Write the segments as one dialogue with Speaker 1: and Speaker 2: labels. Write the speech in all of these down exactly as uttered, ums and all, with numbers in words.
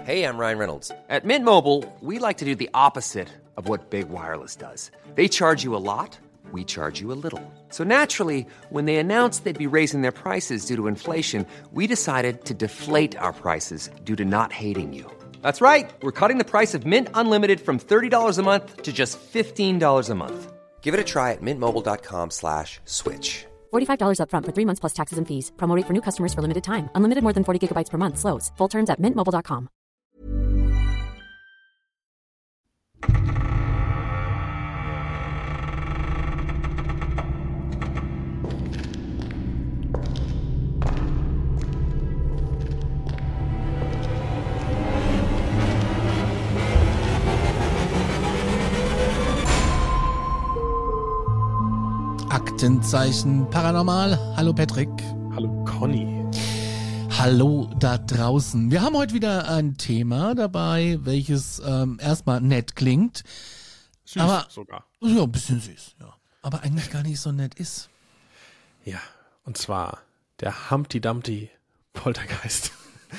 Speaker 1: Hey, I'm Ryan Reynolds. At Mint Mobile, we like to do the opposite of what Big Wireless does. They charge you a lot, we charge you a little. So naturally, when they announced they'd be raising their prices due to inflation, we decided to deflate our prices due to not hating you. That's right. We're cutting the price of Mint Unlimited from thirty dollars a month to just fifteen dollars a month. Give it a try at mintmobile.com slash switch.
Speaker 2: forty-five dollars up front for three months plus taxes and fees. Promo rate for new customers for limited time. Unlimited more than forty gigabytes per month. Slows full terms at mint mobile dot com.
Speaker 3: Aktenzeichen Paranormal. Hallo Patrick.
Speaker 4: Hallo Conny.
Speaker 3: Hallo da draußen. Wir haben heute wieder ein Thema dabei, welches ähm, erstmal nett klingt.
Speaker 4: Süß
Speaker 3: aber,
Speaker 4: sogar.
Speaker 3: Ja, ein bisschen süß, ja. Aber eigentlich gar nicht so nett ist.
Speaker 4: Ja, und zwar der Humpty Dumpty Poltergeist.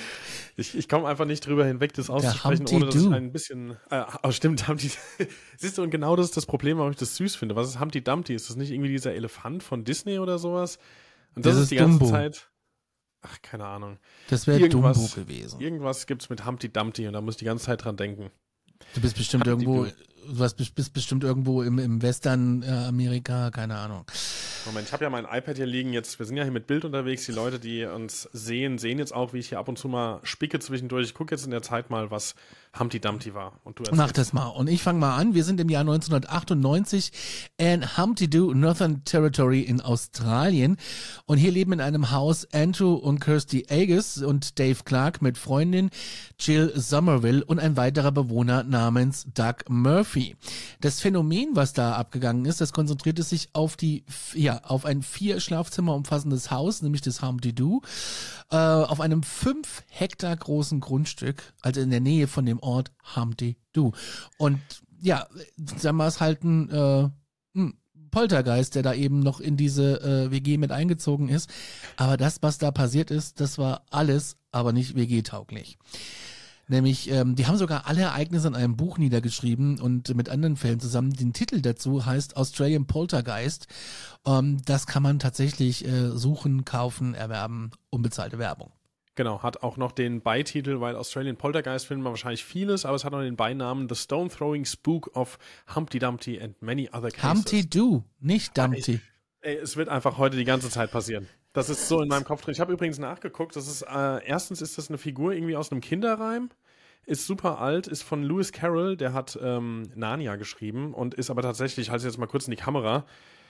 Speaker 4: Ich, ich komme einfach nicht drüber hinweg, das auszusprechen, ohne dass es ein bisschen... Äh, oh, stimmt, Humpty... Siehst du, und genau das ist das Problem, warum ich das süß finde. Was ist Humpty Dumpty? Ist das nicht irgendwie dieser Elefant von Disney oder sowas? Und das,
Speaker 3: das
Speaker 4: ist die ganze
Speaker 3: Dumbo.
Speaker 4: Zeit... Ach, keine Ahnung.
Speaker 3: Das wäre Dumbo gewesen.
Speaker 4: Irgendwas gibt's mit Humpty Dumpty und da muss ich die ganze Zeit dran denken.
Speaker 3: Du bist bestimmt
Speaker 4: Humpty
Speaker 3: irgendwo...
Speaker 4: Du.
Speaker 3: Du warst, bist bestimmt irgendwo im, im Western-Amerika, keine Ahnung.
Speaker 4: Moment, ich habe ja mein iPad hier liegen. Jetzt, wir sind ja hier mit Bild unterwegs. Die Leute, die uns sehen, sehen jetzt auch, wie ich hier ab und zu mal spicke zwischendurch. Ich gucke jetzt in der Zeit mal, was Humpty Dumpty war. Und du
Speaker 3: Mach das mal. Und ich fange mal an. Wir sind im Jahr neunzehnhundertachtundneunzig in Humpty-Doo, Northern Territory in Australien. Und hier leben in einem Haus Andrew und Kirsty Agus und Dave Clark mit Freundin Jill Somerville und ein weiterer Bewohner namens Doug Murphy. Das Phänomen, was da abgegangen ist, das konzentrierte sich auf die, ja, auf ein vier Schlafzimmer umfassendes Haus, nämlich das Humpty-Doo, äh, auf einem fünf Hektar großen Grundstück, also in der Nähe von dem Ort Humpty-Doo. Und ja, sagen wir es halt ein, äh, ein Poltergeist, der da eben noch in diese äh, W G mit eingezogen ist. Aber das, was da passiert ist, das war alles, aber nicht W G-tauglich. Nämlich, ähm, die haben sogar alle Ereignisse in einem Buch niedergeschrieben und mit anderen Fällen zusammen. Den Titel dazu heißt Australian Poltergeist. Ähm, das kann man tatsächlich äh, suchen, kaufen, erwerben, unbezahlte Werbung.
Speaker 4: Genau, hat auch noch den Beititel, weil Australian Poltergeist findet man wahrscheinlich vieles, aber es hat noch den Beinamen The Stone Throwing Spook of Humpty Dumpty and Many Other Cases.
Speaker 3: Humpty-Doo, nicht Dumpty.
Speaker 4: Ey, es wird einfach heute die ganze Zeit passieren. Das ist so in meinem Kopf drin. Ich habe übrigens nachgeguckt. Das ist, äh, erstens ist das eine Figur irgendwie aus einem Kinderreim. Ist super alt, ist von Lewis Carroll, der hat ähm, Narnia geschrieben und ist aber tatsächlich, ich halte es jetzt mal kurz in die Kamera,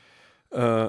Speaker 4: äh,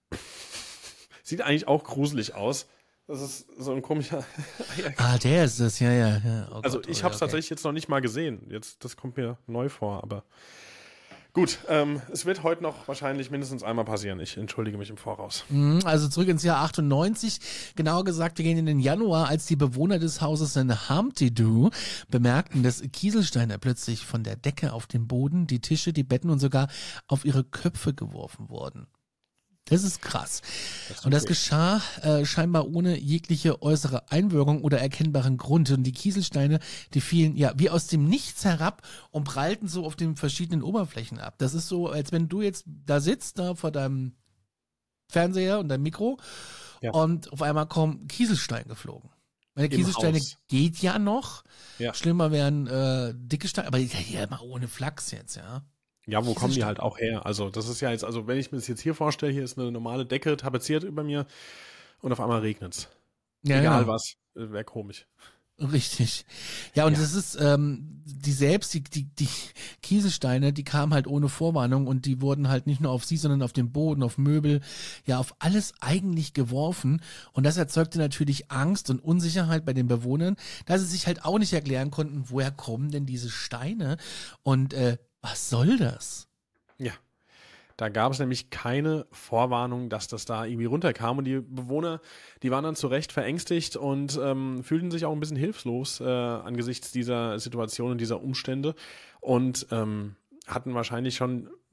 Speaker 4: sieht eigentlich auch gruselig aus. Das ist so ein komischer...
Speaker 3: Ah, der ist das, ja, ja. ja. Oh
Speaker 4: also
Speaker 3: Gott,
Speaker 4: ich
Speaker 3: oh,
Speaker 4: habe es
Speaker 3: okay.
Speaker 4: tatsächlich jetzt noch nicht mal gesehen. Jetzt, das kommt mir neu vor, aber... Gut, ähm, es wird heute noch wahrscheinlich mindestens einmal passieren. Ich entschuldige mich im Voraus.
Speaker 3: Also zurück ins Jahr achtundneunzig. Genauer gesagt, wir gehen in den Januar, als die Bewohner des Hauses in Humpty-Doo bemerkten, dass Kieselsteine plötzlich von der Decke auf den Boden, die Tische, die Betten und sogar auf ihre Köpfe geworfen wurden. Das ist krass. Das und das weh. geschah äh, scheinbar ohne jegliche äußere Einwirkung oder erkennbaren Grund. Und die Kieselsteine, die fielen ja wie aus dem Nichts herab und prallten so auf den verschiedenen Oberflächen ab. Das ist so, als wenn du jetzt da sitzt, da vor deinem Fernseher und deinem Mikro, ja. Und auf einmal kommen Kieselsteine geflogen. Weil Kieselsteine Haus. Geht ja noch. Ja. Schlimmer wären äh, dicke Steine, aber ja, ja mal ohne Flachs jetzt, ja.
Speaker 4: Ja, wo kommen die halt auch her? Also das ist ja jetzt, also wenn ich mir das jetzt hier vorstelle, hier ist eine normale Decke tapeziert über mir und auf einmal regnet's.
Speaker 3: Ja,
Speaker 4: Egal
Speaker 3: ja.
Speaker 4: was, wäre komisch.
Speaker 3: Richtig. Ja, und ja. das ist, ähm, die selbst, die, die, die Kieselsteine, die kamen halt ohne Vorwarnung und die wurden halt nicht nur auf sie, sondern auf den Boden, auf Möbel, ja, auf alles eigentlich geworfen. Und das erzeugte natürlich Angst und Unsicherheit bei den Bewohnern, da sie sich halt auch nicht erklären konnten, woher kommen denn diese Steine und äh, was soll das?
Speaker 4: Ja, da gab es nämlich keine Vorwarnung, dass das da irgendwie runterkam. Und die Bewohner, die waren dann zu Recht verängstigt und ähm, fühlten sich auch ein bisschen hilflos äh, angesichts dieser Situation und dieser Umstände und ähm, hatten wahrscheinlich schon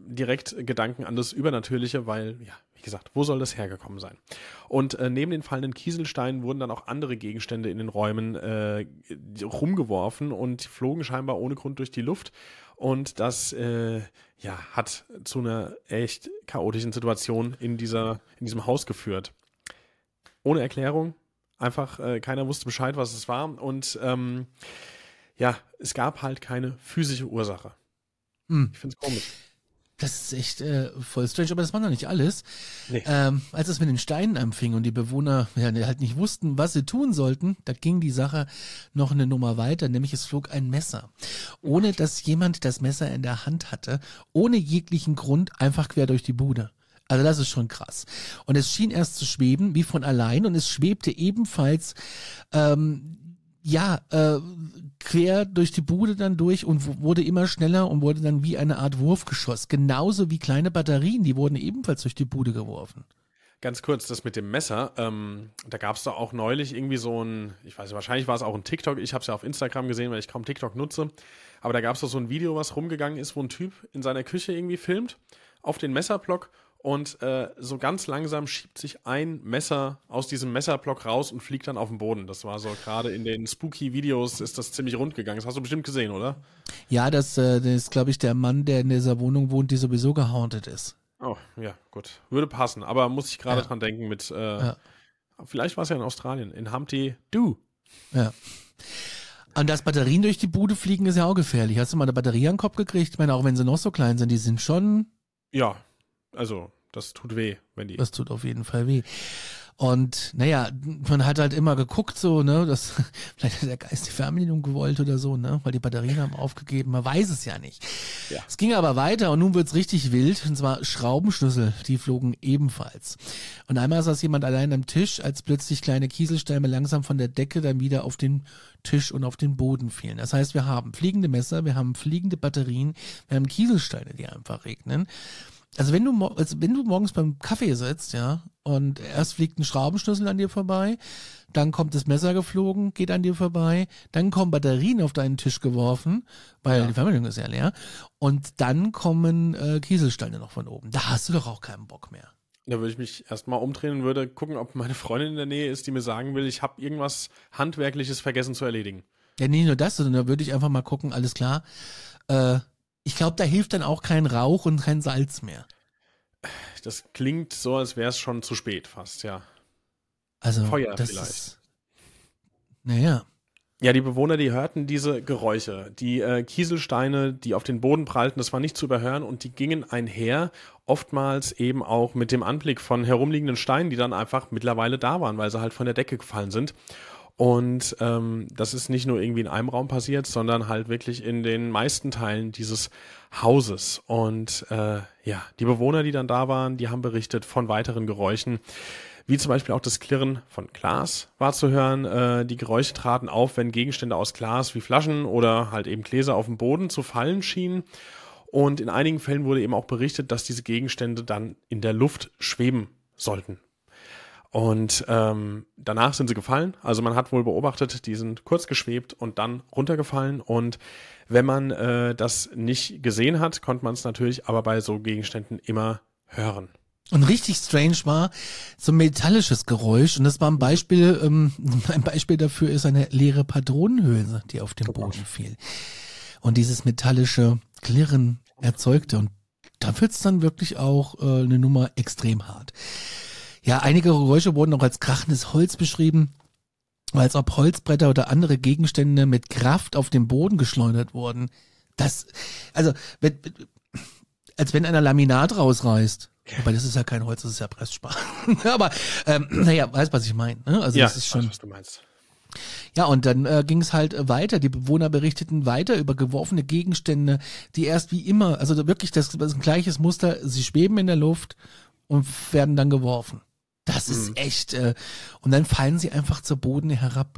Speaker 4: direkt Gedanken an das Übernatürliche, weil, ja, wie gesagt, wo soll das hergekommen sein? Und äh, neben den fallenden Kieselsteinen wurden dann auch andere Gegenstände in den Räumen äh, rumgeworfen und flogen scheinbar ohne Grund durch die Luft. Und das äh, ja, hat zu einer echt chaotischen Situation in, dieser, in diesem Haus geführt. Ohne Erklärung. Einfach, äh, keiner wusste Bescheid, was es war. Und ähm, ja, es gab halt keine physische Ursache.
Speaker 3: Hm.
Speaker 4: Ich finde es komisch.
Speaker 3: Das ist echt äh, voll strange, aber das war noch nicht alles.
Speaker 4: Nee.
Speaker 3: Ähm, als es mit den Steinen anfing und die Bewohner ja, halt nicht wussten, was sie tun sollten, da ging die Sache noch eine Nummer weiter, nämlich es flog ein Messer. Ohne dass jemand das Messer in der Hand hatte, ohne jeglichen Grund, einfach quer durch die Bude. Also das ist schon krass. Und es schien erst zu schweben, wie von allein, und es schwebte ebenfalls, ähm, ja, äh, quer durch die Bude dann durch und w- wurde immer schneller und wurde dann wie eine Art Wurfgeschoss. Genauso wie kleine Batterien, die wurden ebenfalls durch die Bude geworfen.
Speaker 4: Ganz kurz, das mit dem Messer, ähm, da gab es doch auch neulich irgendwie so ein, ich weiß nicht, wahrscheinlich war es auch ein TikTok, ich habe es ja auf Instagram gesehen, weil ich kaum TikTok nutze, aber da gab es doch so ein Video, was rumgegangen ist, wo ein Typ in seiner Küche irgendwie filmt, auf den Messerblock und äh, so ganz langsam schiebt sich ein Messer aus diesem Messerblock raus und fliegt dann auf den Boden. Das war so gerade in den Spooky-Videos ist das ziemlich rund gegangen. Das hast du bestimmt gesehen, oder?
Speaker 3: Ja, das, äh, das ist, glaube ich, der Mann, der in dieser Wohnung wohnt, die sowieso gehauntet ist.
Speaker 4: Oh, ja, gut. Würde passen, aber muss ich gerade
Speaker 3: Ja.
Speaker 4: dran denken mit, äh,
Speaker 3: Ja.
Speaker 4: vielleicht war es ja in Australien, in Humpty Du.
Speaker 3: Ja. Und dass Batterien durch die Bude fliegen, ist ja auch gefährlich. Hast du mal eine Batterie an den Kopf gekriegt? Ich meine, auch wenn sie noch so klein sind, die sind schon,
Speaker 4: Ja, also das tut weh, wenn die...
Speaker 3: das tut auf jeden Fall weh. Und naja, man hat halt immer geguckt, so, ne, das, vielleicht hat der Geist die Fernbedienung gewollt oder so, ne, weil die Batterien haben aufgegeben, man weiß es ja nicht.
Speaker 4: Ja.
Speaker 3: Es ging aber weiter und nun wird's richtig wild, und zwar Schraubenschlüssel, die flogen ebenfalls. Und einmal saß jemand allein am Tisch, als plötzlich kleine Kieselsteine langsam von der Decke dann wieder auf den Tisch und auf den Boden fielen. Das heißt, wir haben fliegende Messer, wir haben fliegende Batterien, wir haben Kieselsteine, die einfach regnen. Also wenn du, mo- also wenn du morgens beim Kaffee sitzt, ja, und erst fliegt ein Schraubenschlüssel an dir vorbei, dann kommt das Messer geflogen, geht an dir vorbei, dann kommen Batterien auf deinen Tisch geworfen, weil
Speaker 4: Ja.
Speaker 3: die Fernbedienung ist ja leer, und dann kommen äh, Kieselsteine noch von oben. Da hast du doch auch keinen Bock mehr.
Speaker 4: Da würde ich mich erstmal umdrehen und würde gucken, ob meine Freundin in der Nähe ist, die mir sagen will, ich habe irgendwas Handwerkliches vergessen zu erledigen.
Speaker 3: Ja, nicht nur das, sondern da würde ich einfach mal gucken, alles klar, äh, ich glaube, da hilft dann auch kein Rauch und kein Salz mehr.
Speaker 4: Das klingt so, als wäre es schon zu spät fast, ja.
Speaker 3: Also,
Speaker 4: Feuer
Speaker 3: das
Speaker 4: vielleicht.
Speaker 3: ist, naja.
Speaker 4: Ja, die Bewohner, die hörten diese Geräusche. Die äh, Kieselsteine, die auf den Boden prallten, das war nicht zu überhören und die gingen einher, oftmals eben auch mit dem Anblick von herumliegenden Steinen, die dann einfach mittlerweile da waren, weil sie halt von der Decke gefallen sind. Und ähm, das ist nicht nur irgendwie in einem Raum passiert, sondern halt wirklich in den meisten Teilen dieses Hauses. Und äh, ja, die Bewohner, die dann da waren, die haben berichtet von weiteren Geräuschen, wie zum Beispiel auch das Klirren von Glas war zu hören. Äh, die Geräusche traten auf, wenn Gegenstände aus Glas wie Flaschen oder halt eben Gläser auf dem Boden zu fallen schienen. Und in einigen Fällen wurde eben auch berichtet, dass diese Gegenstände dann in der Luft schweben sollten. Und ähm, danach sind sie gefallen. Also man hat wohl beobachtet, die sind kurz geschwebt und dann runtergefallen. Und wenn man äh, das nicht gesehen hat, konnte man es natürlich aber bei so Gegenständen immer hören.
Speaker 3: Und richtig strange war so ein metallisches Geräusch, und das war ein Beispiel, ähm, ein Beispiel dafür ist eine leere Patronenhülse, die auf den Boden fiel. Und dieses metallische Klirren erzeugte, und da wird's dann wirklich auch äh, eine Nummer extrem hart. Ja, einige Geräusche wurden auch als krachendes Holz beschrieben, als ob Holzbretter oder andere Gegenstände mit Kraft auf den Boden geschleudert wurden. Das, also, wenn, als wenn einer Laminat rausreißt. Wobei, das ist ja kein Holz, das ist ja Pressspan. Aber, ähm, naja, weißt, was ich meine. Ne? Also,
Speaker 4: Ja,
Speaker 3: das ist
Speaker 4: ich
Speaker 3: schon.
Speaker 4: weiß, was du meinst.
Speaker 3: Ja, und dann äh, ging es halt weiter. Die Bewohner berichteten weiter über geworfene Gegenstände, die erst wie immer, also wirklich das, das ist ein gleiches Muster, sie schweben in der Luft und werden dann geworfen. Das ist
Speaker 4: Mhm.
Speaker 3: echt, äh, und dann fallen sie einfach zu Boden herab.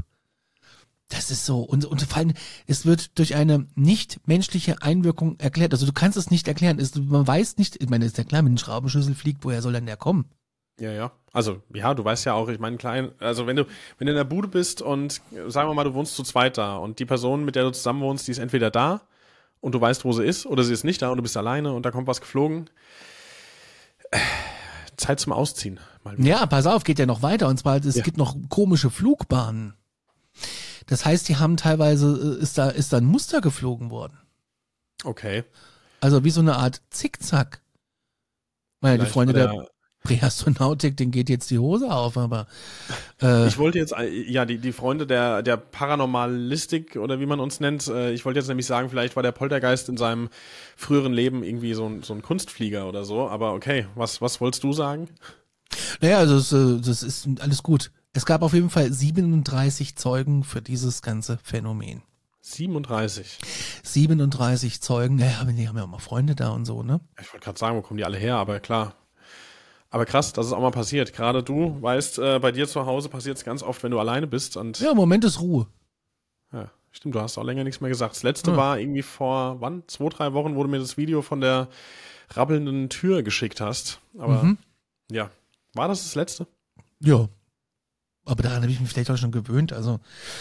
Speaker 3: Das ist so, und, und vor allem, es wird durch eine nicht menschliche Einwirkung erklärt. Also du kannst es nicht erklären. Es, man weiß nicht, ich meine, ist ja klar, wenn ein Schraubenschlüssel fliegt, woher soll denn der kommen?
Speaker 4: Ja, ja. Also, ja, du weißt ja auch, ich meine, klein, also wenn du, wenn du in der Bude bist und sagen wir mal, du wohnst zu zweit da und die Person, mit der du zusammen wohnst, die ist entweder da und du weißt, wo sie ist, oder sie ist nicht da und du bist alleine und da kommt was geflogen. Äh, Zeit zum Ausziehen. Mal wieder.
Speaker 3: Ja, pass auf, geht ja noch weiter. Und zwar, es
Speaker 4: Ja.
Speaker 3: gibt noch komische Flugbahnen. Das heißt, die haben teilweise, ist da, ist da ein Muster geflogen worden.
Speaker 4: Okay.
Speaker 3: Also wie so eine Art Zickzack. Naja, die
Speaker 4: Vielleicht
Speaker 3: Freunde
Speaker 4: war
Speaker 3: der,
Speaker 4: der-
Speaker 3: Präastronautik, denen geht jetzt die Hose auf, aber äh,
Speaker 4: Ich wollte jetzt, äh, ja, die, die Freunde der, der Paranormalistik oder wie man uns nennt, äh, ich wollte jetzt nämlich sagen, vielleicht war der Poltergeist in seinem früheren Leben irgendwie so ein, so ein Kunstflieger oder so, aber okay, was, was wolltest du sagen?
Speaker 3: naja, also es, äh, das ist alles gut. Es gab auf jeden Fall siebenunddreißig Zeugen für dieses ganze Phänomen.
Speaker 4: siebenunddreißig.
Speaker 3: siebenunddreißig Zeugen, naja, die haben ja auch mal Freunde da und so, ne?
Speaker 4: Ich wollte gerade sagen, wo kommen die alle her, aber klar. Aber krass, dass es auch mal passiert. Gerade du weißt, äh, bei dir zu Hause passiert es ganz oft, wenn du alleine bist und
Speaker 3: Ja, im Moment ist Ruhe.
Speaker 4: ja, stimmt, du hast auch länger nichts mehr gesagt. Das letzte
Speaker 3: Ja.
Speaker 4: war irgendwie vor, wann? Zwei, drei Wochen, wo du mir das Video von der rabbelnden Tür geschickt hast. Aber
Speaker 3: Mhm.
Speaker 4: ja, war das das letzte?
Speaker 3: Ja. Aber daran habe ich mich vielleicht auch schon gewöhnt. Also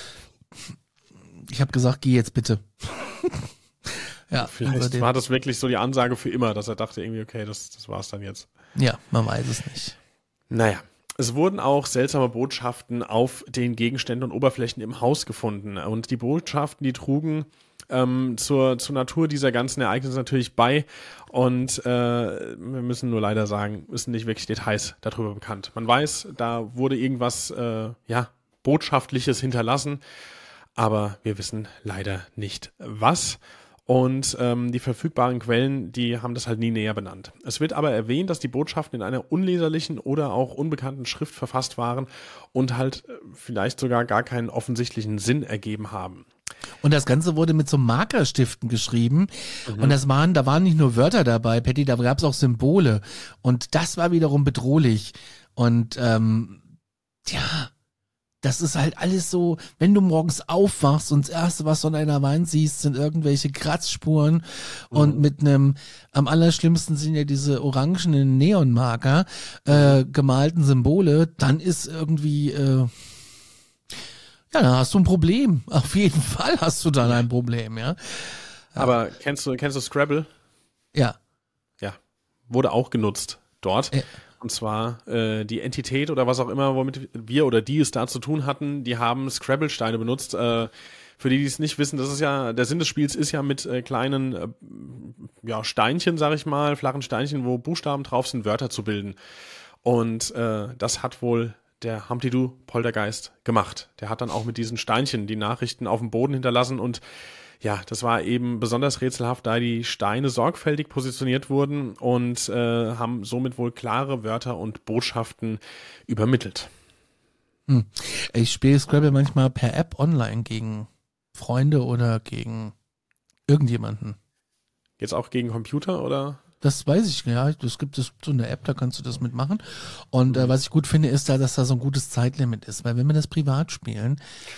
Speaker 3: ich habe gesagt, geh jetzt bitte. ja,
Speaker 4: Vielleicht
Speaker 3: also den,
Speaker 4: war das wirklich so die Ansage für immer, dass er dachte irgendwie, okay, das, das war's dann jetzt.
Speaker 3: ja, man weiß es nicht.
Speaker 4: Naja, es wurden auch seltsame Botschaften auf den Gegenständen und Oberflächen im Haus gefunden. Und die Botschaften, die trugen ähm, zur, zur Natur dieser ganzen Ereignisse natürlich bei. Und äh, wir müssen nur leider sagen, es sind nicht wirklich Details darüber bekannt. Man weiß, da wurde irgendwas, äh, ja, Botschaftliches hinterlassen. Aber wir wissen leider nicht was. Und ähm, die verfügbaren Quellen, die haben das halt nie näher benannt. Es wird aber erwähnt, dass die Botschaften in einer unleserlichen oder auch unbekannten Schrift verfasst waren und halt äh, vielleicht sogar gar keinen offensichtlichen Sinn ergeben haben.
Speaker 3: Und das Ganze wurde mit so Markerstiften geschrieben. Und das waren, da waren nicht nur Wörter dabei, Patty, da gab es auch Symbole. Und das war wiederum bedrohlich. Und ähm, ja, das ist halt alles so, wenn du morgens aufwachst und das Erste, was du an einer Wand siehst, sind irgendwelche Kratzspuren und mit einem, am allerschlimmsten sind ja diese orangenen Neonmarker, äh, gemalten Symbole, dann ist irgendwie, äh, ja, dann hast du ein Problem. Auf jeden Fall hast du dann ein Problem, ja.
Speaker 4: Aber kennst du, kennst du Scrabble?
Speaker 3: Ja.
Speaker 4: Ja, wurde auch genutzt dort.
Speaker 3: Ja.
Speaker 4: Und zwar äh, die Entität oder was auch immer, womit wir oder die es da zu tun hatten, die haben Scrabble-Steine benutzt. Äh, für die, die es nicht wissen, das ist ja, der Sinn des Spiels ist ja mit äh, kleinen äh, ja, Steinchen, sag ich mal, flachen Steinchen, wo Buchstaben drauf sind, Wörter zu bilden. Und äh, das hat wohl der Humpty Doo Poltergeist gemacht. Der hat dann auch mit diesen Steinchen die Nachrichten auf dem Boden hinterlassen und ja, das war eben besonders rätselhaft, da die Steine sorgfältig positioniert wurden und äh, haben somit wohl klare Wörter und Botschaften übermittelt.
Speaker 3: Hm. Ich spiele Scrabble manchmal per App online gegen Freunde oder gegen irgendjemanden.
Speaker 4: Jetzt auch gegen Computer oder?
Speaker 3: Das weiß ich, ja. Es gibt so eine App, da kannst du das mitmachen. Und äh, was ich gut finde, ist da, dass da so ein gutes Zeitlimit ist. Weil wenn wir das privat spielen,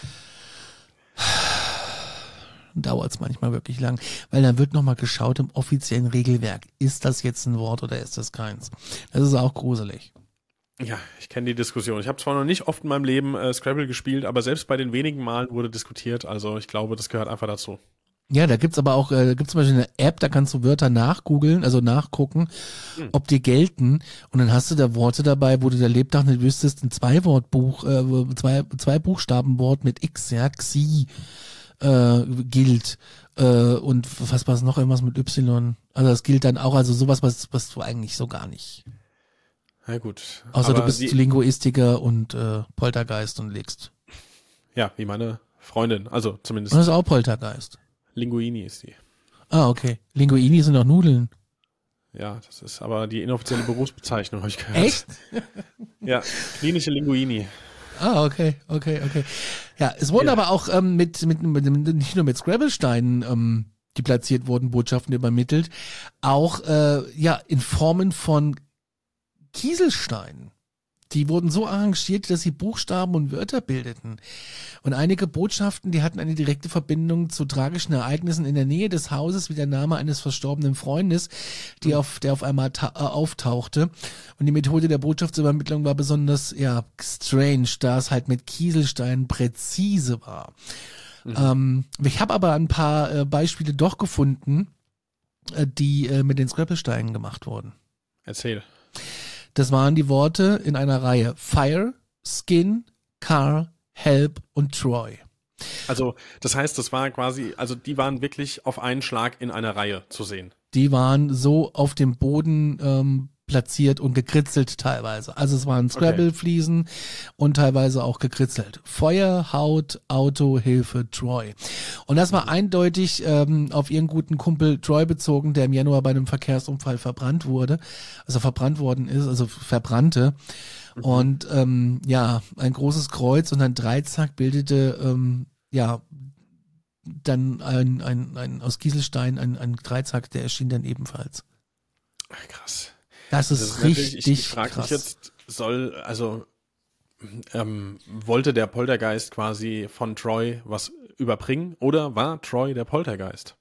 Speaker 3: dauert es manchmal wirklich lang. Weil dann wird nochmal geschaut im offiziellen Regelwerk. Ist das jetzt ein Wort oder ist das keins? Das ist auch gruselig.
Speaker 4: Ja, ich kenne die Diskussion. Ich habe zwar noch nicht oft in meinem Leben äh, Scrabble gespielt, aber selbst bei den wenigen Malen wurde diskutiert. Also ich glaube, das gehört einfach dazu.
Speaker 3: Ja, da gibt's aber auch, äh, da gibt's zum Beispiel eine App, da kannst du Wörter nachgoogeln, also nachgucken,
Speaker 4: Hm.
Speaker 3: ob die gelten. Und dann hast du da Worte dabei, wo du der Lebtag nicht wüsstest, ein Zwei-Wort-Buch, äh, zwei, zwei Buchstabenwort mit X, ja, Xi, äh, gilt. Äh, und was war es noch, irgendwas mit Y. Also das gilt dann auch, also sowas, was, was du eigentlich so gar nicht.
Speaker 4: Na gut.
Speaker 3: Außer
Speaker 4: aber
Speaker 3: du bist
Speaker 4: die,
Speaker 3: Linguistiker und äh, Poltergeist und legst.
Speaker 4: ja, wie meine Freundin. Also
Speaker 3: Und
Speaker 4: zumindest
Speaker 3: das ist auch Poltergeist.
Speaker 4: Linguini ist die.
Speaker 3: Ah, okay. Linguini sind doch Nudeln.
Speaker 4: Ja, das ist aber die inoffizielle Berufsbezeichnung, habe ich gehört.
Speaker 3: Echt?
Speaker 4: Ja, klinische Linguini.
Speaker 3: Ah, okay, okay, okay. Ja, es wurden
Speaker 4: Ja.
Speaker 3: aber auch ähm, mit, mit, mit, nicht nur mit Scrabble-Steinen, ähm, die platziert wurden, Botschaften übermittelt, auch äh, ja in Formen von Kieselsteinen. Die wurden so arrangiert, dass sie Buchstaben und Wörter bildeten. Und einige Botschaften, die hatten eine direkte Verbindung zu tragischen Ereignissen in der Nähe des Hauses, wie der Name eines verstorbenen Freundes, die auf, der auf einmal ta- äh, auftauchte. Und die Methode der Botschaftsübermittlung war besonders, ja, strange, da es halt mit Kieselsteinen präzise war. Mhm. Ähm, ich habe aber ein paar äh, Beispiele doch gefunden, äh, die äh, mit den Scrabble-Steinen gemacht wurden.
Speaker 4: Erzähl.
Speaker 3: Das waren die Worte in einer Reihe: Fire, Skin, Car, Help und Troy.
Speaker 4: Also das heißt, das war quasi, also die waren wirklich auf einen Schlag in einer Reihe zu sehen.
Speaker 3: Die waren so auf dem Boden ähm, platziert und gekritzelt teilweise. Also es waren Scrabble-Fliesen okay. und teilweise auch gekritzelt. Feuer, Haut, Auto, Hilfe, Troy. Und das war mhm. eindeutig ähm, auf ihren guten Kumpel Troy bezogen, der im Januar bei einem Verkehrsunfall verbrannt wurde. Also verbrannt worden ist, also verbrannte. Mhm. Und ähm, ja, ein großes Kreuz und ein Dreizack bildete ähm, ja dann ein, ein, ein aus Kieselstein ein, ein Dreizack, der erschien dann ebenfalls.
Speaker 4: Ach, krass.
Speaker 3: Das ist, das ist richtig
Speaker 4: ich, ich frage mich jetzt, soll, also ähm, wollte der Poltergeist quasi von Troy was überbringen oder war Troy der Poltergeist?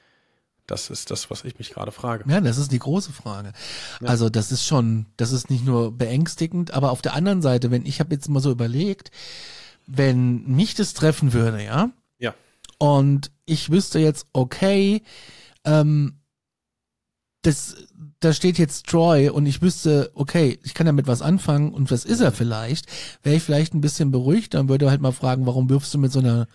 Speaker 4: Das ist das, was ich mich gerade frage.
Speaker 3: Ja, das ist die große Frage. Ja. Also das ist schon, das ist nicht nur beängstigend, aber auf der anderen Seite, wenn ich habe jetzt mal so überlegt, wenn mich das treffen würde, ja,
Speaker 4: ja,
Speaker 3: und ich wüsste jetzt, okay, ähm, das, da steht jetzt Troy und ich wüsste, okay, ich kann damit was anfangen und was ist er vielleicht, wäre ich vielleicht ein bisschen beruhigt, dann würde er halt mal fragen, warum wirfst du mit so einer,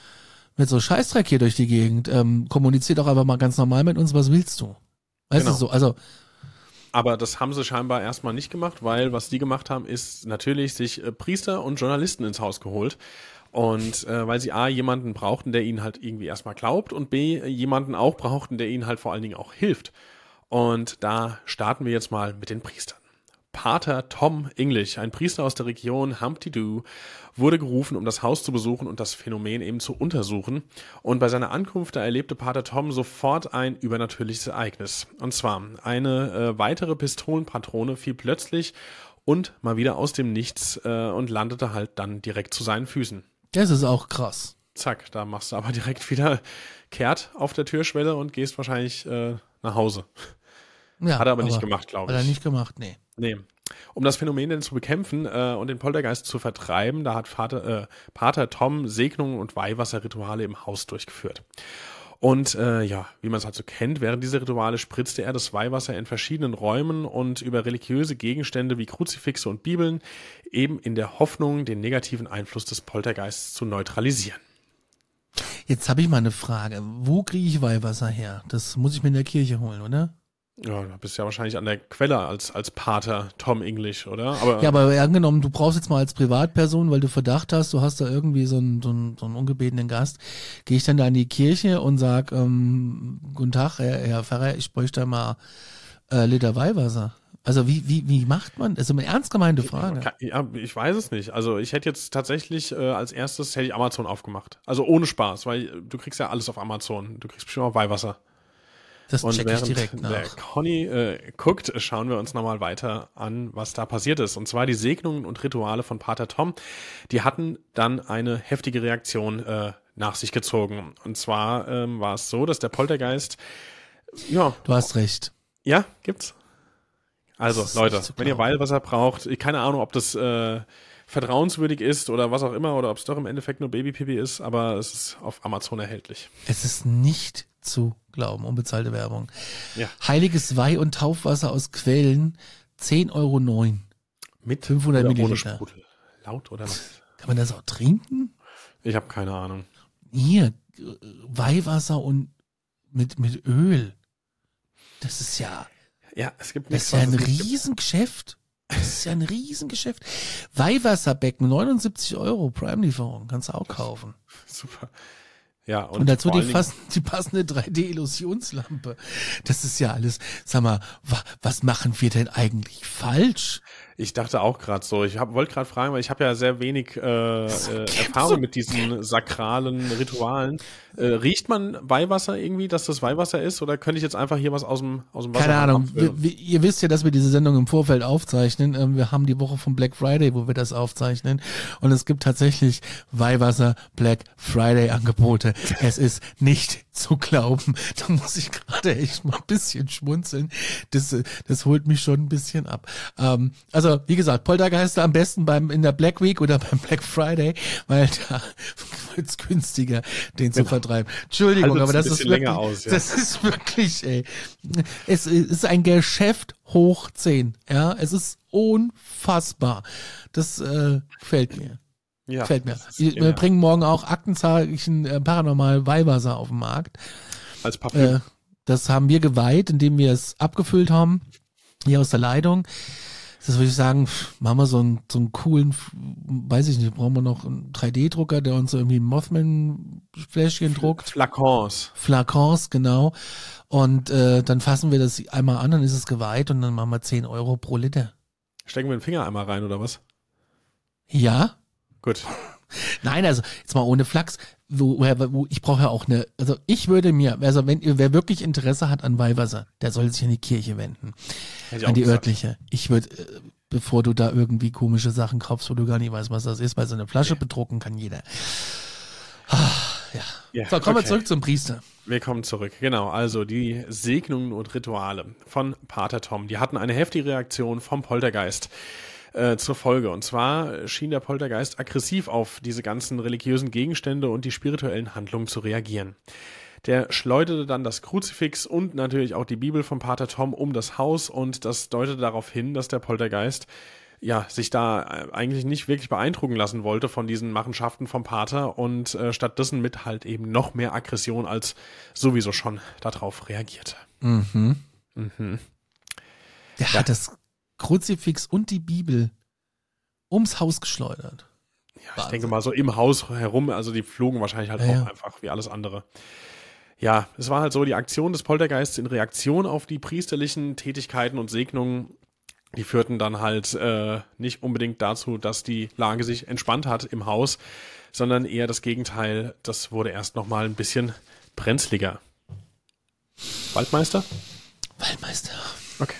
Speaker 3: mit so Scheißdreck hier durch die Gegend, ähm, kommunizier doch einfach mal ganz normal mit uns, was willst du? Weißt
Speaker 4: genau.
Speaker 3: du so, also.
Speaker 4: Aber das haben sie scheinbar erstmal nicht gemacht, weil was die gemacht haben, ist natürlich sich äh, Priester und Journalisten ins Haus geholt. Und äh, weil sie A, jemanden brauchten, der ihnen halt irgendwie erstmal glaubt und B, jemanden auch brauchten, der ihnen halt vor allen Dingen auch hilft. Und da starten wir jetzt mal mit den Priestern. Pater Tom English, ein Priester aus der Region Humpty Doo, wurde gerufen, um das Haus zu besuchen und das Phänomen eben zu untersuchen. Und bei seiner Ankunft, da erlebte Pater Tom sofort ein übernatürliches Ereignis. Und zwar eine äh, weitere Pistolenpatrone fiel plötzlich und mal wieder aus dem Nichts äh, und landete halt dann direkt zu seinen Füßen.
Speaker 3: Das ist auch krass.
Speaker 4: Zack, da machst du aber direkt wieder kehrt auf der Türschwelle und gehst wahrscheinlich äh, nach Hause.
Speaker 3: Ja,
Speaker 4: hat er aber, aber nicht gemacht, glaube ich.
Speaker 3: Hat er nicht gemacht, nee.
Speaker 4: Nee. Um das Phänomen denn zu bekämpfen äh, und den Poltergeist zu vertreiben, da hat Vater, äh, Pater Tom Segnungen und Weihwasserrituale im Haus durchgeführt. Und äh, ja, wie man es halt so kennt, während dieser Rituale spritzte er das Weihwasser in verschiedenen Räumen und über religiöse Gegenstände wie Kruzifixe und Bibeln, eben in der Hoffnung, den negativen Einfluss des Poltergeists zu neutralisieren.
Speaker 3: Jetzt habe ich mal eine Frage. Wo kriege ich Weihwasser her? Das muss ich mir in der Kirche holen, oder?
Speaker 4: Ja, da bist du ja wahrscheinlich an der Quelle als, als Pater Tom English, oder? Aber,
Speaker 3: ja, aber angenommen, du brauchst jetzt mal als Privatperson, weil du Verdacht hast, du hast da irgendwie so einen, so einen, so einen ungebetenen Gast, gehe ich dann da in die Kirche und sag, ähm, guten Tag, Herr, Herr Pfarrer, ich bräuchte mal äh, Liter Weihwasser. Also wie, wie, wie macht man? Das ist eine ernst gemeinte Frage.
Speaker 4: Ja, ich weiß es nicht. Also ich hätte jetzt tatsächlich äh, als erstes hätte ich Amazon aufgemacht. Also ohne Spaß, weil du kriegst ja alles auf Amazon. Du kriegst bestimmt auch Weihwasser.
Speaker 3: Das
Speaker 4: und
Speaker 3: check
Speaker 4: während
Speaker 3: ich direkt nach.
Speaker 4: Der Conny äh, guckt, schauen wir uns nochmal weiter an, was da passiert ist. Und zwar die Segnungen und Rituale von Pater Tom, die hatten dann eine heftige Reaktion äh, nach sich gezogen. Und zwar ähm, war es so, dass der Poltergeist, ja.
Speaker 3: Du hast recht.
Speaker 4: Ja, gibt's. Also Leute, wenn ihr Weihwasser braucht, keine Ahnung, ob das äh, vertrauenswürdig ist oder was auch immer, oder ob es doch im Endeffekt nur Babypipi ist, aber es ist auf Amazon erhältlich.
Speaker 3: Es ist nicht zu glauben, unbezahlte Werbung.
Speaker 4: Ja.
Speaker 3: Heiliges Weih- und Taufwasser aus Quellen, zehn Euro neun.
Speaker 4: Mit
Speaker 3: fünfhundert
Speaker 4: oder
Speaker 3: Milliliter.
Speaker 4: Ohne Sprudel? Laut oder was?
Speaker 3: Kann man das auch trinken?
Speaker 4: Ich habe keine Ahnung.
Speaker 3: Hier, Weihwasser und mit, mit Öl. Das ist ja...
Speaker 4: Ja, es gibt
Speaker 3: nichts, das ist ja ein Riesengeschäft. Das ist ja ein Riesengeschäft. Weihwasserbecken, neunundsiebzig Euro, Prime-Lieferung, kannst du auch kaufen.
Speaker 4: Super. Ja, und,
Speaker 3: und dazu die, fast, die passende drei D-Illusionslampe. Das ist ja alles, sag mal, wa, was machen wir denn eigentlich falsch?
Speaker 4: Ich dachte auch gerade so, ich wollte gerade fragen, weil ich habe ja sehr wenig äh, äh, Erfahrung so mit diesen sakralen Ritualen. Äh, riecht man Weihwasser irgendwie, dass das Weihwasser ist, oder könnte ich jetzt einfach hier was aus dem, aus dem Wasser
Speaker 3: Keine Ahnung, wir, wir, ihr wisst ja, dass wir diese Sendung im Vorfeld aufzeichnen. Ähm, wir haben die Woche vom Black Friday, wo wir das aufzeichnen, und es gibt tatsächlich Weihwasser Black Friday Angebote. Es ist nicht zu glauben. Da muss ich gerade echt mal ein bisschen schmunzeln. Das, das holt mich schon ein bisschen ab. Ähm, also, wie gesagt, Poltergeister am besten beim in der Black Week oder beim Black Friday, weil da wird's günstiger, den zu vertreiben. Entschuldigung,
Speaker 4: Haltet's
Speaker 3: aber das
Speaker 4: ein
Speaker 3: ist
Speaker 4: bisschen
Speaker 3: wirklich,
Speaker 4: länger aus, ja.
Speaker 3: das ist wirklich, ey. Es ist ein Geschäft hoch zehn. Ja, es ist unfassbar. Das äh, gefällt mir.
Speaker 4: Ja,
Speaker 3: Gefällt mir.
Speaker 4: das ist
Speaker 3: Wir
Speaker 4: genial.
Speaker 3: bringen morgen auch Aktenzeichen äh, Paranormal Weihwasser auf den Markt.
Speaker 4: Als Parfüm.
Speaker 3: Äh, das haben wir geweiht, indem wir es abgefüllt haben, hier aus der Leitung. Das würde ich sagen, pff, machen wir so einen, so einen coolen, f- weiß ich nicht, brauchen wir noch einen drei D Drucker, der uns so irgendwie Mothman-Fläschchen druckt.
Speaker 4: Flakons.
Speaker 3: Flakons, genau. Und äh, dann fassen wir das einmal an, dann ist es geweiht und dann machen wir zehn Euro pro Liter.
Speaker 4: Stecken wir den Finger einmal rein, oder was?
Speaker 3: Ja?
Speaker 4: Gut.
Speaker 3: Nein, also jetzt mal ohne Flachs. Wo, wo, wo, ich brauche ja auch eine, also ich würde mir, also wenn wer wirklich Interesse hat an Weihwasser, der soll sich an die Kirche wenden,
Speaker 4: Hätte ich
Speaker 3: an
Speaker 4: auch
Speaker 3: die
Speaker 4: gesagt.
Speaker 3: örtliche. Ich würde, äh, bevor du da irgendwie komische Sachen kaufst, wo du gar nicht weißt, was das ist, weil so eine Flasche bedrucken kann jeder. Ah, ja.
Speaker 4: Ja,
Speaker 3: So, kommen wir
Speaker 4: okay.
Speaker 3: zurück zum Priester.
Speaker 4: Wir kommen zurück. Genau, also die Segnungen und Rituale von Pater Tom, die hatten eine heftige Reaktion vom Poltergeist äh, zur Folge. Und zwar schien der Poltergeist aggressiv auf diese ganzen religiösen Gegenstände und die spirituellen Handlungen zu reagieren. Der schleuderte dann das Kruzifix und natürlich auch die Bibel von Pater Tom um das Haus und das deutete darauf hin, dass der Poltergeist ja, sich da äh, eigentlich nicht wirklich beeindrucken lassen wollte von diesen Machenschaften vom Pater und äh, stattdessen mit halt eben noch mehr Aggression als sowieso schon darauf reagierte.
Speaker 3: Mhm.
Speaker 4: Mhm.
Speaker 3: Der
Speaker 4: Ja.
Speaker 3: hat das Kruzifix und die Bibel ums Haus geschleudert.
Speaker 4: Ja, ich
Speaker 3: Wahnsinn.
Speaker 4: denke mal so im Haus herum, also die flogen wahrscheinlich halt
Speaker 3: Ja,
Speaker 4: auch
Speaker 3: ja.
Speaker 4: einfach wie alles andere. Ja, es war halt so, die Aktion des Poltergeists in Reaktion auf die priesterlichen Tätigkeiten und Segnungen, die führten dann halt äh, nicht unbedingt dazu, dass die Lage sich entspannt hat im Haus, sondern eher das Gegenteil, das wurde erst nochmal ein bisschen brenzliger. Waldmeister?
Speaker 3: Waldmeister.
Speaker 4: Okay.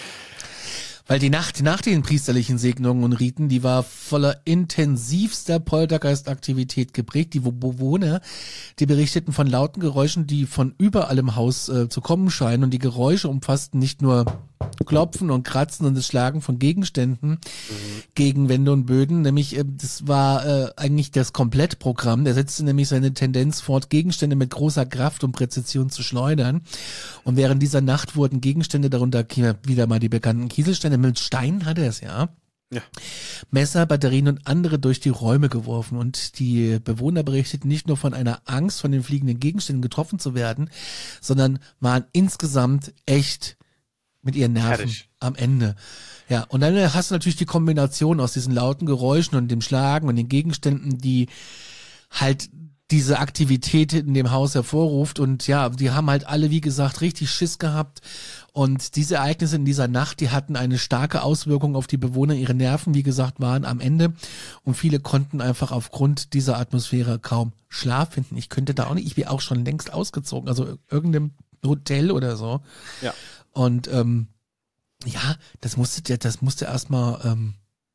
Speaker 3: Weil die Nacht nach den priesterlichen Segnungen und Riten, die war voller intensivster Poltergeistaktivität geprägt. Die Bewohner, die berichteten von lauten Geräuschen, die von überall im Haus äh, zu kommen scheinen. Und die Geräusche umfassten nicht nur Klopfen und Kratzen und das Schlagen von Gegenständen mhm. gegen Wände und Böden. Nämlich, äh, das war äh, eigentlich das Komplettprogramm. Der setzte nämlich seine Tendenz fort, Gegenstände mit großer Kraft und Präzision zu schleudern. Und während dieser Nacht wurden Gegenstände, darunter wieder mal die bekannten Kieselsteine, mit Steinen hatte er es, ja.
Speaker 4: Ja.
Speaker 3: Messer, Batterien und andere durch die Räume geworfen. Und die Bewohner berichteten nicht nur von einer Angst, von den fliegenden Gegenständen getroffen zu werden, sondern waren insgesamt echt mit ihren Nerven
Speaker 4: Fertig.
Speaker 3: am Ende. Ja, und dann hast du natürlich die Kombination aus diesen lauten Geräuschen und dem Schlagen und den Gegenständen, die halt diese Aktivität in dem Haus hervorruft. Und ja, die haben halt alle, wie gesagt, richtig Schiss gehabt. Und diese Ereignisse in dieser Nacht, die hatten eine starke Auswirkung auf die Bewohner. Ihre Nerven, wie gesagt, waren am Ende. Und viele konnten einfach aufgrund dieser Atmosphäre kaum Schlaf finden. Ich könnte da auch nicht, ich bin auch schon längst ausgezogen. Also irgendeinem Hotel oder so.
Speaker 4: Ja.
Speaker 3: Und ähm, ja, das musste, das musste erstmal ähm,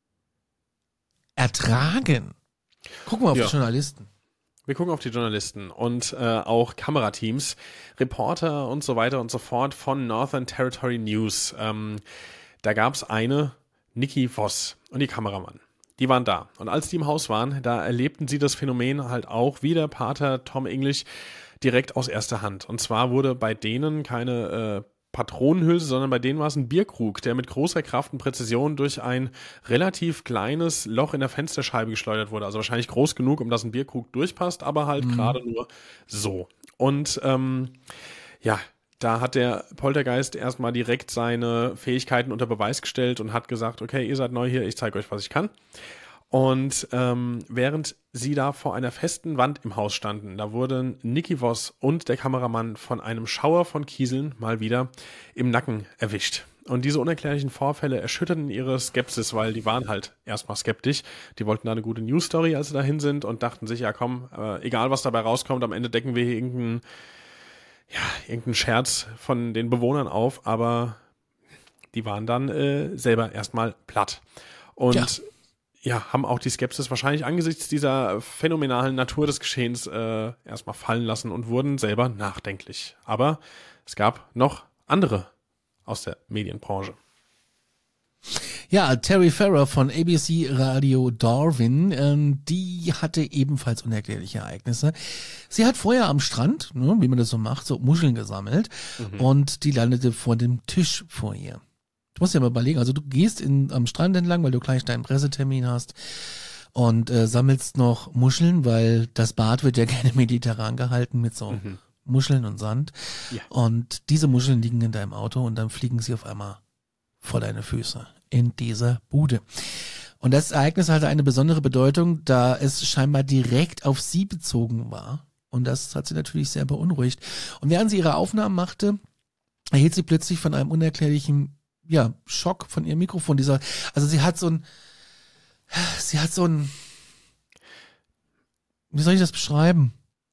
Speaker 3: ertragen. Gucken wir auf
Speaker 4: Ja.
Speaker 3: die Journalisten.
Speaker 4: Wir gucken auf die Journalisten und äh, auch Kamerateams, Reporter und so weiter und so fort von Northern Territory News. Ähm, da gab es eine, Nikki Voss und die Kameramann. Die waren da. Und als die im Haus waren, da erlebten sie das Phänomen halt auch wie der Pater Tom English direkt aus erster Hand. Und zwar wurde bei denen keine äh, Patronenhülse, sondern bei denen war es ein Bierkrug, der mit großer Kraft und Präzision durch ein relativ kleines Loch in der Fensterscheibe geschleudert wurde. Also wahrscheinlich groß genug, um dass ein Bierkrug durchpasst, aber halt
Speaker 3: Mhm.
Speaker 4: gerade nur so. Und ähm, ja, da hat der Poltergeist erstmal direkt seine Fähigkeiten unter Beweis gestellt und hat gesagt, okay, ihr seid neu hier, ich zeige euch, was ich kann. Und ähm, während sie da vor einer festen Wand im Haus standen, da wurden Nikki Voss und der Kameramann von einem Schauer von Kieseln mal wieder im Nacken erwischt. Und diese unerklärlichen Vorfälle erschütterten ihre Skepsis, weil die waren halt erstmal skeptisch. Die wollten da eine gute News-Story, als sie dahin sind und dachten sich, ja komm, äh, egal was dabei rauskommt, am Ende decken wir hier irgendeinen, ja, irgendeinen Scherz von den Bewohnern auf, aber die waren dann äh, selber erstmal platt. Und
Speaker 3: Ja.
Speaker 4: ja, haben auch die Skepsis wahrscheinlich angesichts dieser phänomenalen Natur des Geschehens äh, erstmal fallen lassen und wurden selber nachdenklich. Aber es gab noch andere aus der Medienbranche.
Speaker 3: Ja, Terry Farrer von A B C Radio Darwin, ähm, die hatte ebenfalls unerklärliche Ereignisse. Sie hat vorher am Strand, ne, wie man das so macht, so Muscheln gesammelt mhm. und die landete vor dem Tisch vor ihr. Du musst dir mal überlegen, also du gehst in, am Strand entlang, weil du gleich deinen Pressetermin hast und äh, sammelst noch Muscheln, weil das Bad wird ja gerne mediterran gehalten mit so mhm. Muscheln und Sand. Ja. Und diese Muscheln liegen in deinem Auto und dann fliegen sie auf einmal vor deine Füße in dieser Bude. Und das Ereignis hatte eine besondere Bedeutung, da es scheinbar direkt auf sie bezogen war. Und das hat sie natürlich sehr beunruhigt. Und während sie ihre Aufnahmen machte, erhielt sie plötzlich von einem unerklärlichen ja, Schock von ihrem Mikrofon. Dieser, also sie hat so ein, sie hat so ein, wie soll ich das beschreiben?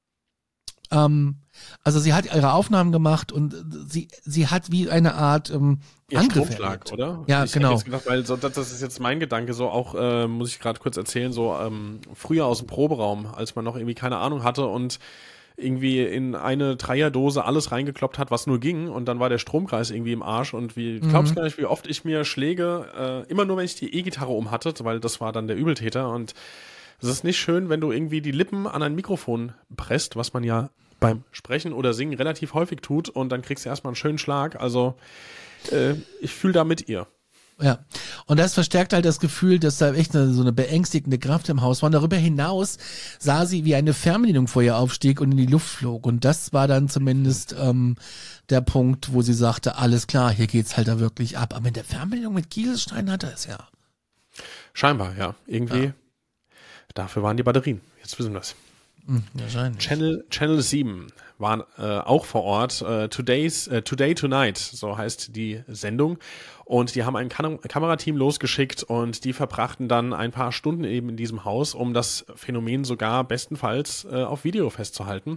Speaker 3: Ähm, also sie hat ihre Aufnahmen gemacht und sie, sie hat wie eine Art ähm, Angriff erlebt.
Speaker 4: Oder?
Speaker 3: Ja,
Speaker 4: ich
Speaker 3: genau.
Speaker 4: Jetzt gedacht, weil so, das, das ist jetzt mein Gedanke, so auch, äh, muss ich gerade kurz erzählen, so ähm, früher aus dem Proberaum, als man noch irgendwie keine Ahnung hatte und irgendwie in eine Dreierdose alles reingekloppt hat, was nur ging und dann war der Stromkreis irgendwie im Arsch und wie, ich glaub's mhm. gar nicht, wie oft ich mir Schläge, äh, immer nur wenn ich die E-Gitarre um hatte, weil das war dann der Übeltäter und es ist nicht schön, wenn du irgendwie die Lippen an ein Mikrofon presst, was man ja beim Sprechen oder Singen relativ häufig tut und dann kriegst du erstmal einen schönen Schlag, also äh, ich fühle da mit ihr.
Speaker 3: Ja, und das verstärkt halt das Gefühl, dass da echt eine, so eine beängstigende Kraft im Haus war. Und darüber hinaus sah sie, wie eine Fernbedienung vor ihr aufstieg und in die Luft flog. Und das war dann zumindest ähm, der Punkt, wo sie sagte, alles klar, hier geht's halt da wirklich ab. Aber mit der Fernbedienung mit Kieselstein hat er es ja.
Speaker 4: Scheinbar, ja. Irgendwie, ja. Dafür waren die Batterien. Jetzt wissen wir es.
Speaker 3: Hm, wahrscheinlich.
Speaker 4: Channel, Channel sieben waren äh, auch vor Ort. Äh, Today's, äh, Today Tonight, so heißt die Sendung. Und die haben ein Kam- Kamerateam losgeschickt und die verbrachten dann ein paar Stunden eben in diesem Haus, um das Phänomen sogar bestenfalls äh, auf Video festzuhalten.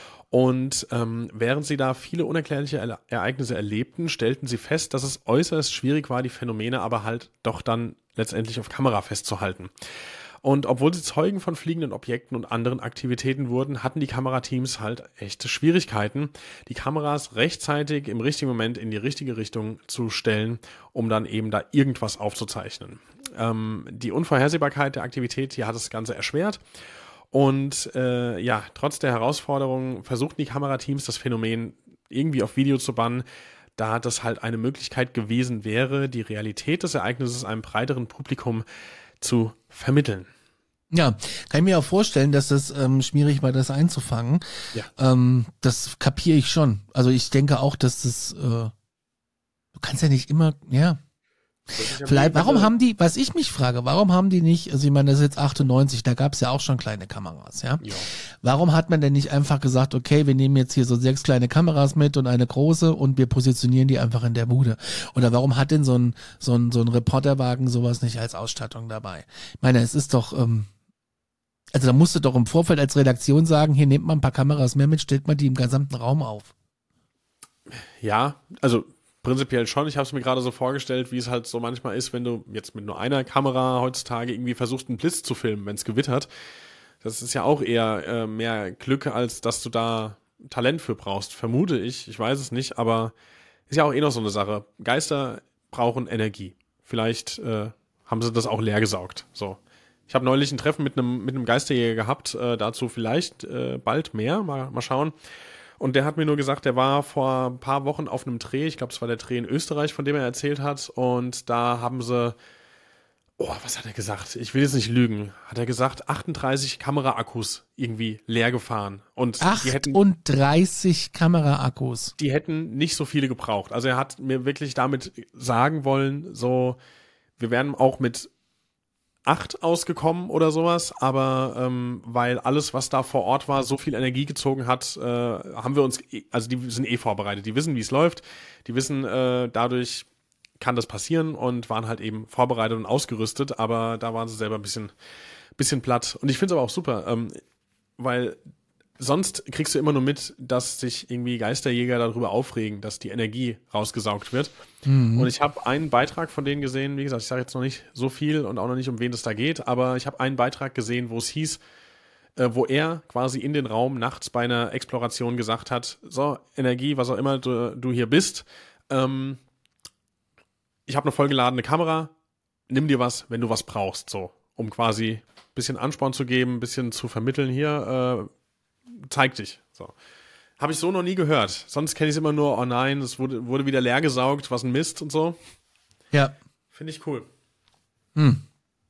Speaker 4: Und ähm, während sie da viele unerklärliche Ele- Ereignisse erlebten, stellten sie fest, dass es äußerst schwierig war, die Phänomene aber halt doch dann letztendlich auf Kamera festzuhalten. Und obwohl sie Zeugen von fliegenden Objekten und anderen Aktivitäten wurden, hatten die Kamerateams halt echte Schwierigkeiten, die Kameras rechtzeitig im richtigen Moment in die richtige Richtung zu stellen, um dann eben da irgendwas aufzuzeichnen. Ähm, die Unvorhersehbarkeit der Aktivität, die hat das Ganze erschwert. Und äh, ja, trotz der Herausforderungen versuchten die Kamerateams, das Phänomen irgendwie auf Video zu bannen, da das halt eine Möglichkeit gewesen wäre, die Realität des Ereignisses einem breiteren Publikum zu vermitteln.
Speaker 3: Ja, kann ich mir auch vorstellen, dass das ähm, schwierig war, das einzufangen.
Speaker 4: Ja.
Speaker 3: Ähm, das kapiere ich schon. Also ich denke auch, dass das, äh, du kannst ja nicht immer, ja. Vielleicht, warum haben die, was ich mich frage, warum haben die nicht, also ich meine, das ist jetzt achtundneunzig, da gab es ja auch schon kleine Kameras, ja? Ja. Warum hat man denn nicht einfach gesagt, okay, wir nehmen jetzt hier so sechs kleine Kameras mit und eine große und wir positionieren die einfach in der Bude? Oder warum hat denn so ein, so ein, so ein Reporterwagen sowas nicht als Ausstattung dabei? Ich meine, es ist doch, ähm, also da musst du doch im Vorfeld als Redaktion sagen, hier nehmt mal ein paar Kameras mehr mit, stellt mal die im gesamten Raum auf.
Speaker 4: Ja, also prinzipiell schon. Ich habe es mir gerade so vorgestellt, wie es halt so manchmal ist, wenn du jetzt mit nur einer Kamera heutzutage irgendwie versuchst, einen Blitz zu filmen, wenn es gewittert. Das ist ja auch eher äh, mehr Glück, als dass du da Talent für brauchst, vermute ich. Ich weiß es nicht, aber ist ja auch eh noch so eine Sache. Geister brauchen Energie. Vielleicht äh, haben sie das auch leer gesaugt. So. Ich habe neulich ein Treffen mit einem mit einem Geisterjäger gehabt, äh, dazu vielleicht äh, bald mehr, mal, mal schauen. Und der hat mir nur gesagt, der war vor ein paar Wochen auf einem Dreh, ich glaube, es war der Dreh in Österreich, von dem er erzählt hat. Und da haben sie, oh, was hat er gesagt? Ich will jetzt nicht lügen. Hat er gesagt, achtunddreißig Kameraakkus irgendwie leer gefahren. Und
Speaker 3: achtunddreißig die hätten, Kameraakkus.
Speaker 4: Die hätten nicht so viele gebraucht. Also er hat mir wirklich damit sagen wollen, so, wir wären auch mit acht ausgekommen oder sowas, aber ähm, weil alles, was da vor Ort war, so viel Energie gezogen hat, äh, haben wir uns, also die sind eh vorbereitet, die wissen, wie es läuft, die wissen, äh, dadurch kann das passieren und waren halt eben vorbereitet und ausgerüstet, aber da waren sie selber ein bisschen, bisschen platt. Und ich finde es aber auch super, ähm, weil sonst kriegst du immer nur mit, dass sich irgendwie Geisterjäger darüber aufregen, dass die Energie rausgesaugt wird. Mhm. Und ich habe einen Beitrag von denen gesehen, wie gesagt, ich sage jetzt noch nicht so viel und auch noch nicht, um wen es da geht, aber ich habe einen Beitrag gesehen, wo es hieß, äh, wo er quasi in den Raum nachts bei einer Exploration gesagt hat, so, Energie, was auch immer du, du hier bist, ähm, ich habe eine vollgeladene Kamera, nimm dir was, wenn du was brauchst, so, um quasi ein bisschen Ansporn zu geben, ein bisschen zu vermitteln, hier, äh, zeig dich, so. Habe ich so noch nie gehört. Sonst kenne ich es immer nur, oh nein, es wurde, wurde wieder leer gesaugt, was ein Mist und so.
Speaker 3: Ja.
Speaker 4: Finde ich cool.
Speaker 3: Hm.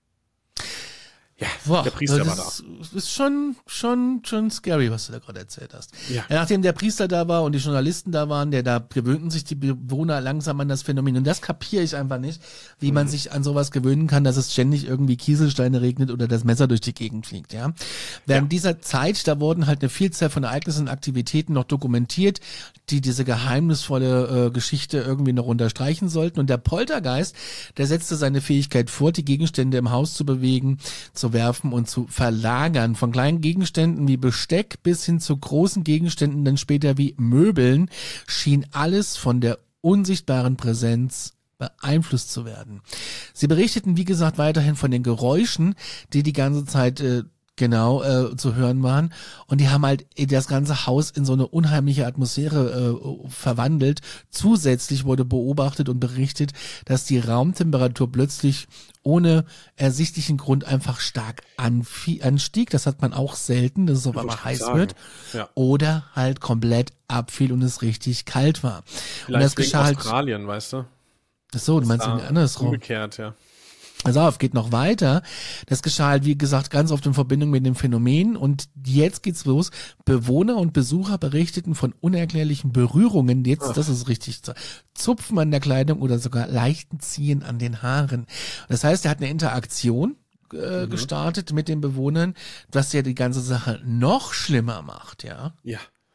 Speaker 4: Ja,
Speaker 3: Boah,
Speaker 4: der Priester
Speaker 3: das
Speaker 4: war da.
Speaker 3: ist, ist schon, schon, schon scary, was du da gerade erzählt hast.
Speaker 4: Ja.
Speaker 3: Ja, nachdem der Priester da war und die Journalisten da waren, der da gewöhnten sich die Bewohner langsam an das Phänomen. Und das kapiere ich einfach nicht, wie mhm. man sich an sowas gewöhnen kann, dass es ständig irgendwie Kieselsteine regnet oder das Messer durch die Gegend fliegt, ja. Während ja. dieser Zeit, da wurden halt eine Vielzahl von Ereignissen und Aktivitäten noch dokumentiert, die diese geheimnisvolle äh, Geschichte irgendwie noch unterstreichen sollten. Und der Poltergeist, der setzte seine Fähigkeit fort, die Gegenstände im Haus zu bewegen, zu werfen und zu verlagern. Von kleinen Gegenständen wie Besteck bis hin zu großen Gegenständen, dann später wie Möbeln, schien alles von der unsichtbaren Präsenz beeinflusst zu werden. Sie berichteten, wie gesagt, weiterhin von den Geräuschen, die die ganze Zeit äh, genau äh, zu hören waren, und die haben halt das ganze Haus in so eine unheimliche Atmosphäre äh, verwandelt. Zusätzlich wurde beobachtet und berichtet, dass die Raumtemperatur plötzlich ohne ersichtlichen Grund einfach stark anfie- anstieg. Das hat man auch selten, dass es auf einmal heiß
Speaker 4: sagen.
Speaker 3: wird.
Speaker 4: Ja.
Speaker 3: Oder halt komplett abfiel und es richtig kalt war.
Speaker 4: Vielleicht
Speaker 3: und das
Speaker 4: wegen
Speaker 3: geschah halt.
Speaker 4: Australien, weißt du?
Speaker 3: Ach so, du meinst irgendwie andersrum.
Speaker 4: Umgekehrt, ja.
Speaker 3: Also auf, geht noch weiter. Das geschah halt, wie gesagt, ganz oft in Verbindung mit dem Phänomen. Und jetzt geht's los. Bewohner und Besucher berichteten von unerklärlichen Berührungen. Jetzt, Ach. das ist richtig. Zupfen an der Kleidung oder sogar leichten Ziehen an den Haaren. Das heißt, er hat eine Interaktion äh, mhm. gestartet mit den Bewohnern, was ja die ganze Sache noch schlimmer macht, ja.
Speaker 4: Ja.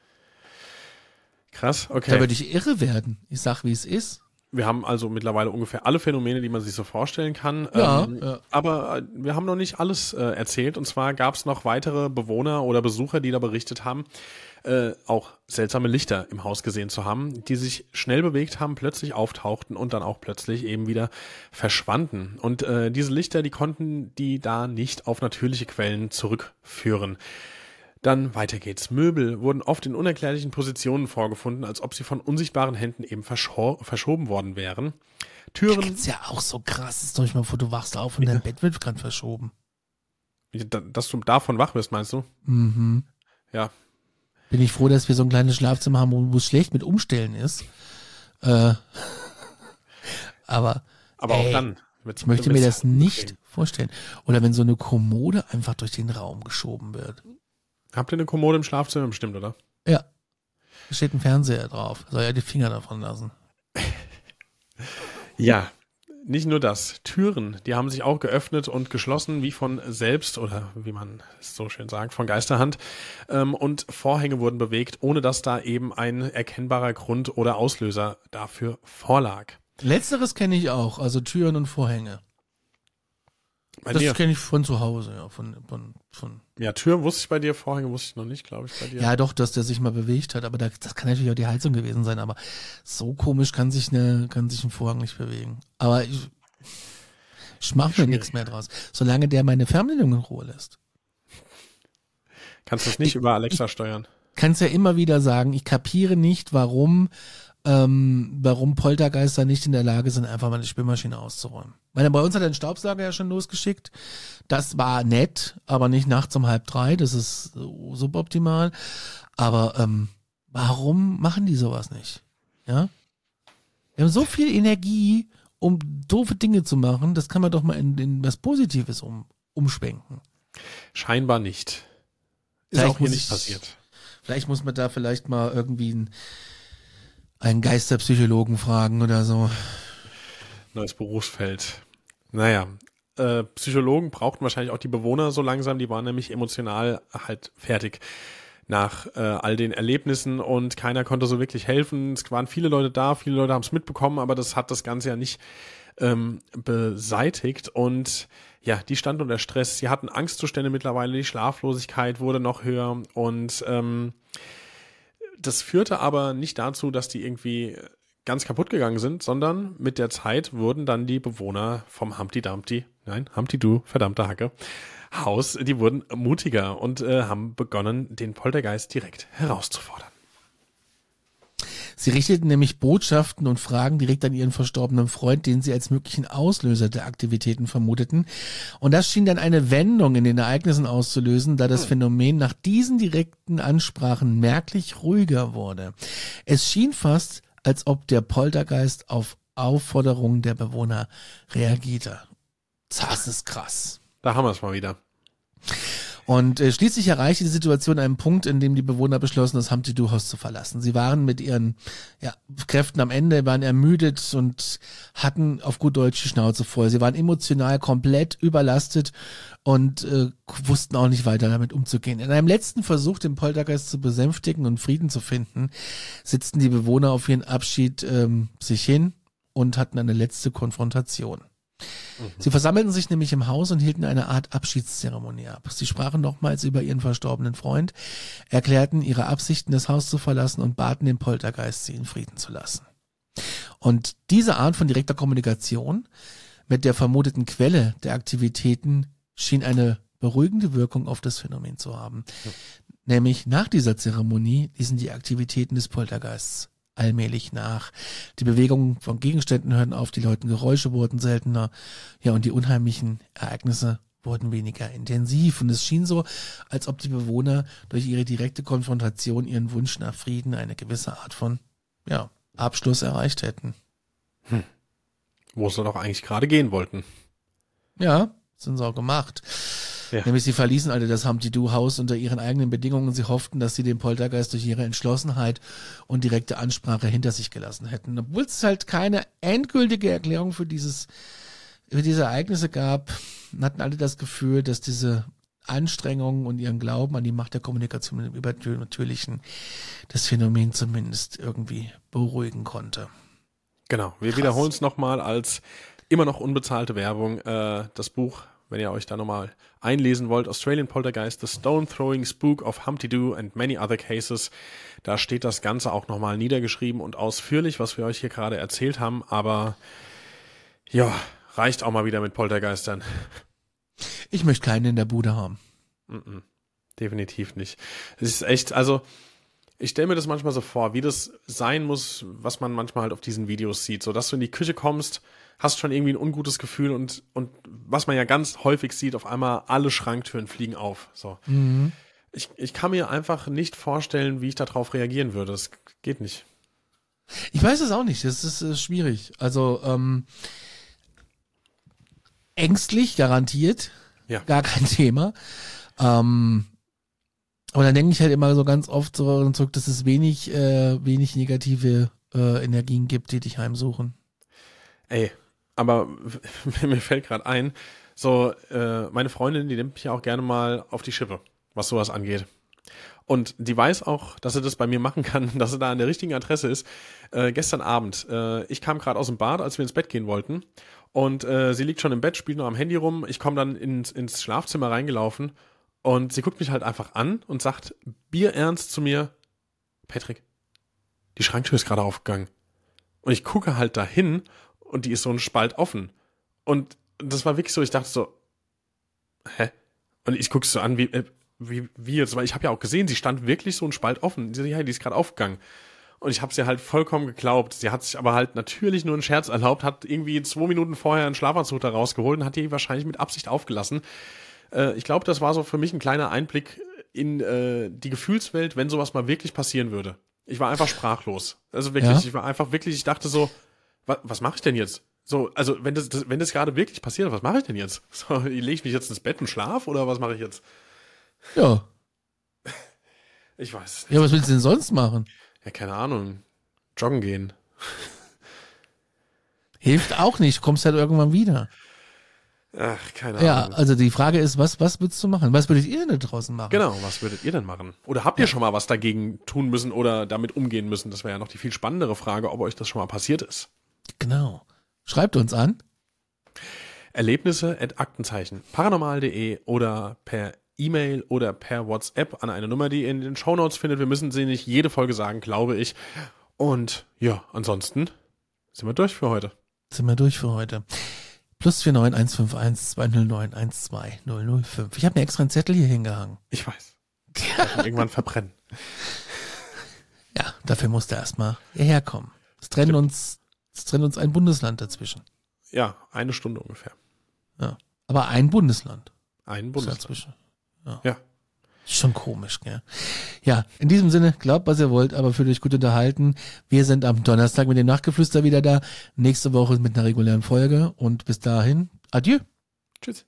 Speaker 4: Krass, okay.
Speaker 3: Da würde ich irre werden. Ich sag, wie es ist.
Speaker 4: Wir haben also mittlerweile ungefähr alle Phänomene, die man sich so vorstellen kann.
Speaker 3: Ja,
Speaker 4: ähm,
Speaker 3: ja.
Speaker 4: Aber wir haben noch nicht alles äh, erzählt. Und zwar gab es noch weitere Bewohner oder Besucher, die da berichtet haben, äh, auch seltsame Lichter im Haus gesehen zu haben, die sich schnell bewegt haben, plötzlich auftauchten und dann auch plötzlich eben wieder verschwanden. Und äh, diese Lichter, die konnten die da nicht auf natürliche Quellen zurückführen. Dann weiter geht's. Möbel wurden oft in unerklärlichen Positionen vorgefunden, als ob sie von unsichtbaren Händen eben verscho- verschoben worden wären. Türen.
Speaker 3: Das ist ja auch so krass. Ist doch nicht mal vor, du wachst auf und dein Bett wird gerade verschoben.
Speaker 4: Dass du davon wach wirst, meinst du?
Speaker 3: Mhm.
Speaker 4: Ja.
Speaker 3: Bin ich froh, dass wir so ein kleines Schlafzimmer haben, wo es schlecht mit Umstellen ist. Äh, aber
Speaker 4: aber
Speaker 3: ey,
Speaker 4: auch dann.
Speaker 3: Mit, ich möchte mir das nicht vorstellen. Oder wenn so eine Kommode einfach durch den Raum geschoben wird.
Speaker 4: Habt ihr eine Kommode im Schlafzimmer bestimmt, oder?
Speaker 3: Ja. Da steht ein Fernseher drauf. Soll ja die Finger davon lassen.
Speaker 4: Ja, nicht nur das. Türen, die haben sich auch geöffnet und geschlossen, wie von selbst, oder wie man es so schön sagt, von Geisterhand. Ähm, und Vorhänge wurden bewegt, ohne dass da eben ein erkennbarer Grund oder Auslöser dafür vorlag.
Speaker 3: Letzteres kenne ich auch, also Türen und Vorhänge.
Speaker 4: Bei
Speaker 3: das
Speaker 4: dir?
Speaker 3: kenne ich von zu Hause, ja. Von, von, von
Speaker 4: ja, Türen wusste ich bei dir, Vorhänge wusste ich noch nicht, glaube ich, bei dir.
Speaker 3: Ja, doch, dass der sich mal bewegt hat, aber da, das kann natürlich auch die Heizung gewesen sein, aber so komisch kann sich eine, kann sich ein Vorhang nicht bewegen. Aber ich, ich mache mir nichts mehr draus, solange der meine Fernbedienung in Ruhe lässt.
Speaker 4: Kannst du es nicht
Speaker 3: ich,
Speaker 4: über Alexa
Speaker 3: ich
Speaker 4: steuern?
Speaker 3: Kannst ja immer wieder sagen, ich kapiere nicht, warum Ähm, warum Poltergeister nicht in der Lage sind, einfach mal eine Spülmaschine auszuräumen. Weil bei uns hat er den Staubsauger ja schon losgeschickt. Das war nett, aber nicht nachts um halb drei. Das ist suboptimal. Aber ähm, warum machen die sowas nicht? Ja? Wir haben so viel Energie, um doofe Dinge zu machen. Das kann man doch mal in, in was Positives um, umschwenken.
Speaker 4: Scheinbar nicht. Ist
Speaker 3: Vielleicht
Speaker 4: auch hier
Speaker 3: muss
Speaker 4: nicht
Speaker 3: ich,
Speaker 4: passiert.
Speaker 3: Vielleicht muss man da vielleicht mal irgendwie ein einen Geisterpsychologen fragen oder so.
Speaker 4: Neues Berufsfeld. Naja, äh, Psychologen brauchten wahrscheinlich auch die Bewohner so langsam, die waren nämlich emotional halt fertig nach äh, all den Erlebnissen und keiner konnte so wirklich helfen. Es waren viele Leute da, viele Leute haben es mitbekommen, aber das hat das Ganze ja nicht ähm, beseitigt und ja, die stand unter Stress. Sie hatten Angstzustände mittlerweile, die Schlaflosigkeit wurde noch höher und ähm, das führte aber nicht dazu, dass die irgendwie ganz kaputt gegangen sind, sondern mit der Zeit wurden dann die Bewohner vom Humpty Dumpty, nein, Humpty Du, verdammte Hacke, Haus, die wurden mutiger und äh, haben begonnen, den Poltergeist direkt herauszufordern.
Speaker 3: Sie richteten nämlich Botschaften und Fragen direkt an ihren verstorbenen Freund, den sie als möglichen Auslöser der Aktivitäten vermuteten. Und das schien dann eine Wendung in den Ereignissen auszulösen, da das hm. Phänomen nach diesen direkten Ansprachen merklich ruhiger wurde. Es schien fast, als ob der Poltergeist auf Aufforderungen der Bewohner reagierte. Das ist krass.
Speaker 4: Da haben wir es mal wieder.
Speaker 3: Und äh, schließlich erreichte die Situation einen Punkt, in dem die Bewohner beschlossen, das Humpty Du Haus zu verlassen. Sie waren mit ihren ja, Kräften am Ende, waren ermüdet und hatten auf gut Deutsch die Schnauze voll. Sie waren emotional komplett überlastet und äh, wussten auch nicht weiter damit umzugehen. In einem letzten Versuch, den Poltergeist zu besänftigen und Frieden zu finden, sitzten die Bewohner auf ihren Abschied ähm, sich hin und hatten eine letzte Konfrontation. Mhm. Sie versammelten sich nämlich im Haus und hielten eine Art Abschiedszeremonie ab. Sie sprachen nochmals über ihren verstorbenen Freund, erklärten ihre Absichten, das Haus zu verlassen und baten den Poltergeist, sie in Frieden zu lassen. Und diese Art von direkter Kommunikation mit der vermuteten Quelle der Aktivitäten schien eine beruhigende Wirkung auf das Phänomen zu haben. Mhm. Nämlich nach dieser Zeremonie ließen die Aktivitäten des Poltergeists allmählich nach. Die Bewegungen von Gegenständen hörten auf, die lauten Geräusche wurden seltener, ja, und die unheimlichen Ereignisse wurden weniger intensiv. Und es schien so, als ob die Bewohner durch ihre direkte Konfrontation ihren Wunsch nach Frieden, eine gewisse Art von, ja, Abschluss erreicht hätten.
Speaker 4: Hm. Wo sie doch eigentlich gerade gehen wollten.
Speaker 3: Ja, sind sie auch gemacht. Ja. Nämlich sie verließen alle das Humpty Du Haus unter ihren eigenen Bedingungen. Sie hofften, dass sie den Poltergeist durch ihre Entschlossenheit und direkte Ansprache hinter sich gelassen hätten. Obwohl es halt keine endgültige Erklärung für dieses, für diese Ereignisse gab, hatten alle das Gefühl, dass diese Anstrengungen und ihren Glauben an die Macht der Kommunikation mit dem Übernatürlichen das Phänomen zumindest irgendwie beruhigen konnte.
Speaker 4: Genau, wir Krass. wiederholen es nochmal als immer noch unbezahlte Werbung. Äh, das Buch, wenn ihr euch da nochmal einlesen wollt, Australian Poltergeist, The Stone-Throwing Spook of Humpty Du and Many Other Cases. Da steht das Ganze auch nochmal niedergeschrieben und ausführlich, was wir euch hier gerade erzählt haben. Aber ja, reicht auch mal wieder mit Poltergeistern.
Speaker 3: Ich möchte keinen in der Bude haben.
Speaker 4: Mm-mm, definitiv nicht. Es ist echt, also ich stelle mir das manchmal so vor, wie das sein muss, was man manchmal halt auf diesen Videos sieht. So, dass du in die Küche kommst, hast schon irgendwie ein ungutes Gefühl und, und was man ja ganz häufig sieht, auf einmal alle Schranktüren fliegen auf. So.
Speaker 3: Mhm.
Speaker 4: Ich, ich kann mir einfach nicht vorstellen, wie ich darauf reagieren würde. Das geht nicht.
Speaker 3: Ich weiß es auch nicht. Das ist äh, schwierig. Also ähm, ängstlich, garantiert.
Speaker 4: Ja.
Speaker 3: Gar kein Thema. Ähm, aber dann denke ich halt immer so ganz oft so zurück, dass es wenig, äh, wenig negative äh, Energien gibt, die dich heimsuchen.
Speaker 4: Ey, aber mir fällt gerade ein, so äh, meine Freundin, die nimmt mich ja auch gerne mal auf die Schippe, was sowas angeht. Und die weiß auch, dass sie das bei mir machen kann, dass sie da an der richtigen Adresse ist. Äh, gestern Abend, äh, ich kam gerade aus dem Bad, als wir ins Bett gehen wollten. Und äh, sie liegt schon im Bett, spielt noch am Handy rum. Ich komme dann ins, ins Schlafzimmer reingelaufen und sie guckt mich halt einfach an und sagt bierernst zu mir, Patrick, die Schranktür ist gerade aufgegangen. Und ich gucke halt dahin und die ist so ein Spalt offen. Und das war wirklich so, ich dachte so, hä? Und ich gucke so an, wie, äh, wie, wie jetzt, weil ich habe ja auch gesehen, sie stand wirklich so ein Spalt offen. Sie so, ja, die ist gerade aufgegangen. Und ich habe sie halt vollkommen geglaubt. Sie hat sich aber halt natürlich nur einen Scherz erlaubt, hat irgendwie zwei Minuten vorher einen Schlafanzug da rausgeholt und hat die wahrscheinlich mit Absicht aufgelassen. Äh, ich glaube, das war so für mich ein kleiner Einblick in äh, die Gefühlswelt, wenn sowas mal wirklich passieren würde. Ich war einfach sprachlos. Also wirklich, ja? ich war einfach wirklich, ich dachte so, was, was mache ich denn jetzt? So, also wenn das, das wenn das gerade wirklich passiert, was mache ich denn jetzt? So, lege ich mich jetzt ins Bett und schlaf oder was mache ich jetzt?
Speaker 3: Ja.
Speaker 4: Ich weiß.
Speaker 3: Ja, was willst du denn sonst machen?
Speaker 4: Ja, keine Ahnung. Joggen gehen.
Speaker 3: Hilft auch nicht, kommst halt irgendwann wieder.
Speaker 4: Ach, keine Ahnung.
Speaker 3: Ja, also die Frage ist, was, was würdest du machen? Was würdet ihr denn draußen machen?
Speaker 4: Genau, was würdet ihr denn machen? Oder habt ihr ja. schon mal was dagegen tun müssen oder damit umgehen müssen? Das wäre ja noch die viel spannendere Frage, ob euch das schon mal passiert ist.
Speaker 3: Genau. Schreibt uns an.
Speaker 4: Erlebnisse at Aktenzeichen paranormal punkt de oder per E-Mail oder per WhatsApp an eine Nummer, die ihr in den Shownotes findet. Wir müssen sie nicht jede Folge sagen, glaube ich. Und ja, ansonsten sind wir durch für heute.
Speaker 3: Sind wir durch für heute. Plus vier neun eins fünf eins zwei null neun eins zwei null null fünf. Ich habe mir extra einen Zettel hier hingehangen.
Speaker 4: Ich weiß. Ich werde ihn irgendwann verbrennen.
Speaker 3: Ja, dafür musste er erstmal hierher kommen. Es trennt uns, es trennt uns ein Bundesland dazwischen.
Speaker 4: Ja, eine Stunde ungefähr.
Speaker 3: Ja, aber ein Bundesland.
Speaker 4: Ein Bundesland.
Speaker 3: Dazwischen. Ja.
Speaker 4: Ja.
Speaker 3: Schon komisch, gell? Ja, in diesem Sinne, glaubt, was ihr wollt, aber fühlt euch gut unterhalten. Wir sind am Donnerstag mit dem Nachtgeflüster wieder da. Nächste Woche mit einer regulären Folge. Und bis dahin, adieu.
Speaker 4: Tschüss.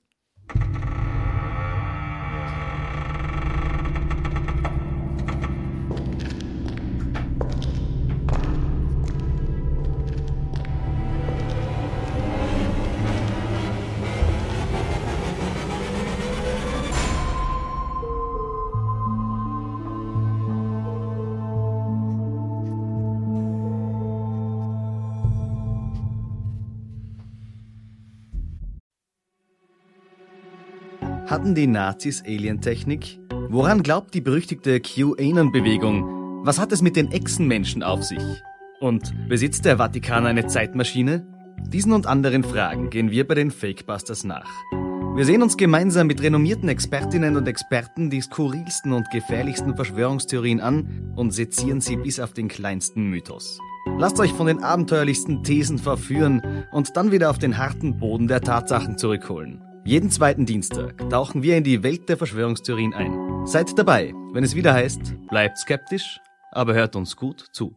Speaker 5: Hatten die Nazis Alientechnik? Woran glaubt die berüchtigte QAnon-Bewegung? Was hat es mit den Echsenmenschen auf sich? Und besitzt der Vatikan eine Zeitmaschine? Diesen und anderen Fragen gehen wir bei den Fakebusters nach. Wir sehen uns gemeinsam mit renommierten Expertinnen und Experten die skurrilsten und gefährlichsten Verschwörungstheorien an und sezieren sie bis auf den kleinsten Mythos. Lasst euch von den abenteuerlichsten Thesen verführen und dann wieder auf den harten Boden der Tatsachen zurückholen. Jeden zweiten Dienstag tauchen wir in die Welt der Verschwörungstheorien ein. Seid dabei, wenn es wieder heißt, bleibt skeptisch, aber hört uns gut zu.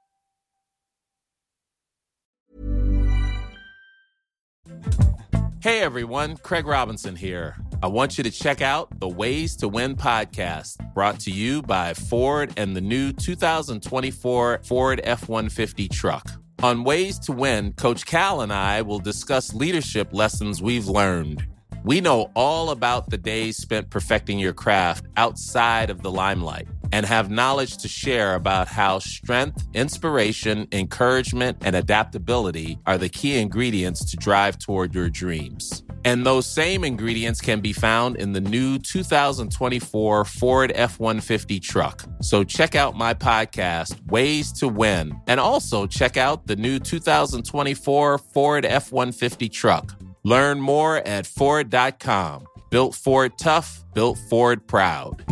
Speaker 6: Hey everyone, Craig Robinson here. I want you to check out the Ways to Win podcast, brought to you by Ford and the new two thousand twenty-four Ford F one fifty truck. On Ways to Win, Coach Cal and I will discuss leadership lessons we've learned. We know all about the days spent perfecting your craft outside of the limelight and have knowledge to share about how strength, inspiration, encouragement, and adaptability are the key ingredients to drive toward your dreams. And those same ingredients can be found in the new two thousand twenty-four Ford F one fifty truck. So check out my podcast, Ways to Win, and also check out the new two thousand twenty-four Ford F one fifty truck. Learn more at Ford dot com. Built Ford tough, built Ford proud.